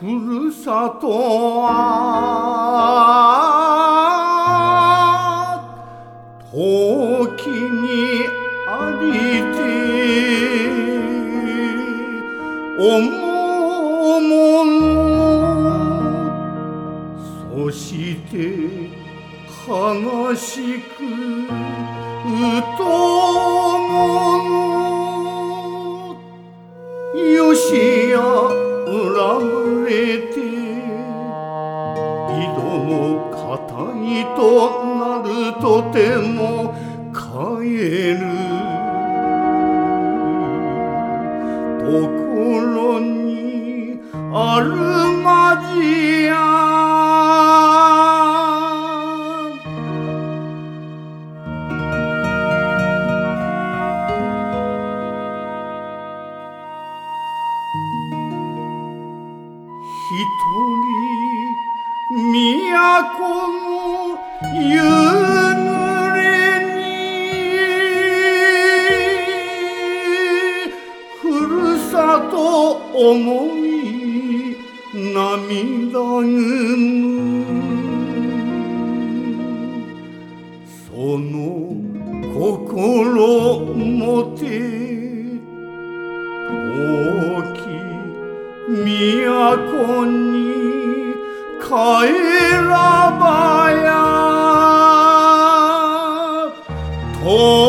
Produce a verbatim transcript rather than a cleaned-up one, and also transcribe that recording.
るさとは遠きにありて思うもの、そして悲しくうともの、よしや恨まれて井戸の固いとなるとても帰るところにあるまじや。一人都の夕暮れにふるさと思い涙ぐむ、その心もて遠き都に帰らばやと